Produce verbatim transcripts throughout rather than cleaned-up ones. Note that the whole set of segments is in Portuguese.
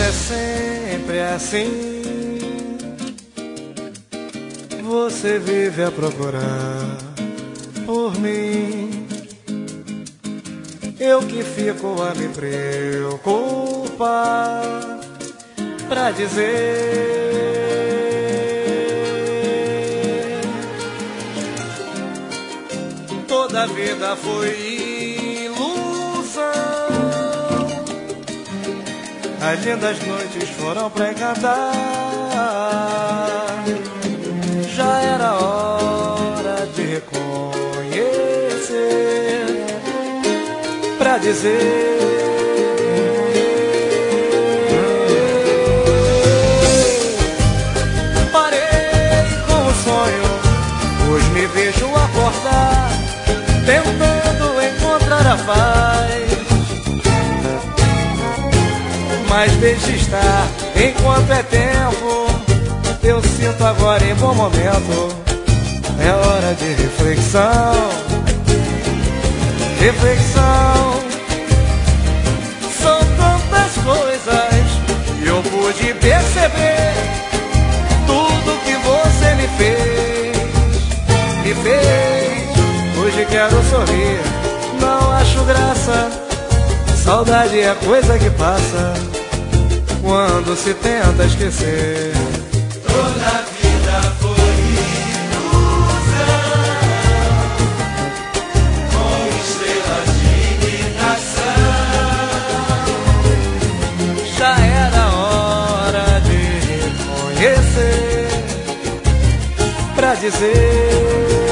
é sempre assim. Você vive a procurar por mim, eu que fico a me preocupar pra dizer: toda a vida foi ilusão, as lindas noites foram pra encantar. Já era hora de reconhecer, pra dizer: parei com o sonho, hoje me vejo acordar, tentando encontrar a paz. Mas deixe estar enquanto é tempo, eu sinto agora em bom momento. É hora de reflexão, reflexão. São tantas coisas que eu pude perceber. Tudo que você me fez, me fez. Hoje quero sorrir, não acho graça. Saudade é coisa que passa quando se tenta esquecer. Toda a vida foi ilusão, com estrelas de imitação. Já era hora de reconhecer, pra dizer: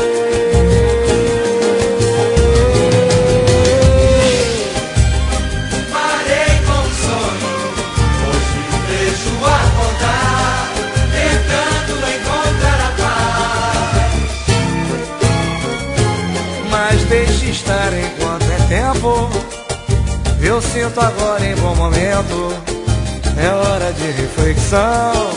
parei com o sonho, hoje me vejo acordar, tentando encontrar a paz. mas deixe estar enquanto é tempo, eu sinto agora em bom momento. É hora de reflexão,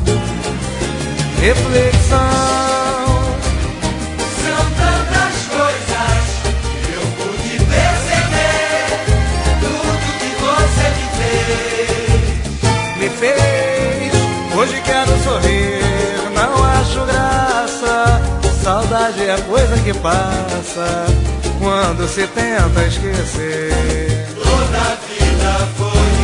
reflexão. São tantas coisas que eu pude perceber. Tudo que você me fez, Me fez, hoje quero sorrir, não acho graça. Saudade é coisa que passa quando se tenta esquecer. toda a vida foi